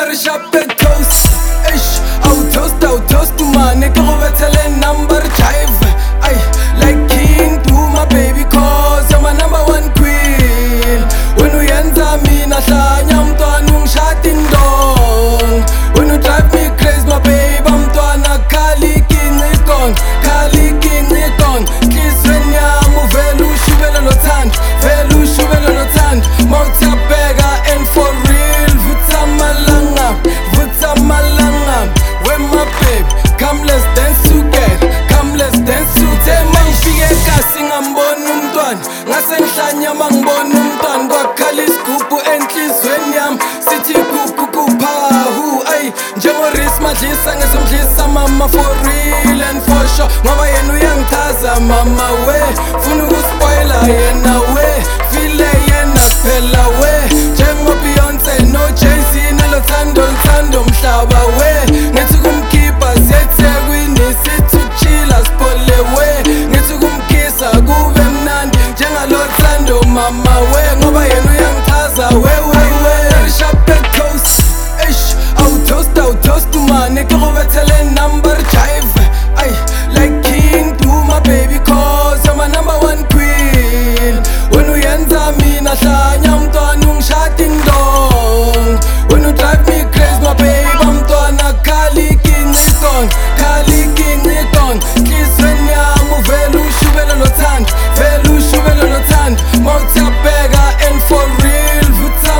Sharp toast, ish, I'll toast to my nigga over telling number jive. I like king to my baby cause you're my #1 queen. When we enter me na hlanya mntwana ungishating dong. When you drive me crazy my baby mntwana khali king ikong, khali king ikong. Kisweni yami uvela ushubela nothando, vela ushubela nothando. Mawuthapeka and for real vutha malanga. When my babe, come let's dance together, come let's dance together. Mangifike ekhasi ngambona umntwana, ngase ngihlanya mangibona umntwana. Kwakhala isigubhu enhlizweni yami sithi kuphahu. Ay njengoRiz Madlisa ngesomdlisa mama for real and for sure. Ngoba yena uyangithaza mama we, funa ukuspoila yena we, file yena kuphela we. Njengo Beyonce no Jay-Z nalothando mhlaba we. Ngithi kumkhipha siyeThekwini sithi ukuchila sipole we. Ngithi kumkisa kube mnandi njengalothando mama we. Ngoba yena uyangithaza we. Sharp toast, ish, I'll toast to my nigga over telling number jive. I like king to my baby cause you're my #1 queen. When we enter me na hlanya mntwana ungishating dong. When you drive me crazy my baby mntwana khali king ikong, khali king ikong. Kisweni yami uvela ushubela nothando, vela ushubela nothando. Mawuthapeka and for real vutha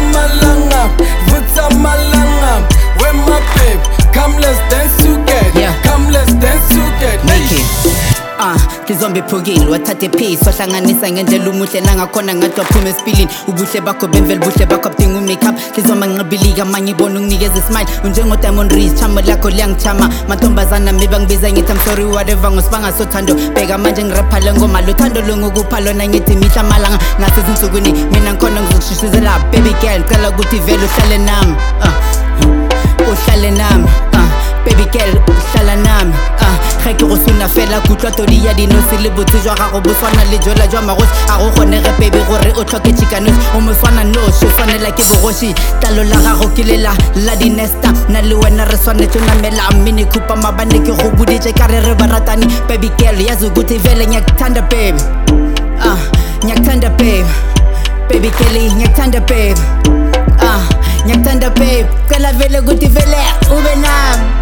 malanga. When my babe, come let's dance together, Yeah. come let's dance together. Make it. Ngizombe phukile wathathe pace wahlanganisa ngendlela umuhle nangakhona ngathi waphuma esipilini. Ubuhle bakho bemvelo buhle bakho budinga umakeup. Ngizoma ngibilika amanye ibona unginikeza ismile. Unjengo Diamond Reese chamo lakho liyangichama. Mantombazana miba ngibiza ngithi I'm sorry whatever ngosibanga sothando. Bheka manje ngirapha le ngoma lothando longukupha lona ngithi mihla malanga. Ngathi izinsukwini mina ngikhona ngizokushishizela baby girl cela ukuthi vele uhlale nami. Uhlale nami. Baby girl uhlala nami. Ga ke go suna fela kutlwa tori ya dinosi le botse jwa gago bo swana le jola jwa magosi. A go kgonege baby gore o tlhoke chikanosi. O mo swana nosi o swanela ke bogoshi. Tlalo la gago ke lela la dinesta na le wena re swanetse o namela Mini Cooper mabane ke go buditse ka re ba ratani. Baby girl yazi ukuthi vele ngiyakuthanda babe. Ngiyakuthanda babe. Baby girl ngiyakuthanda babe. Ngiyakuthanda babe. Cela vele ukuthi vele ube nami.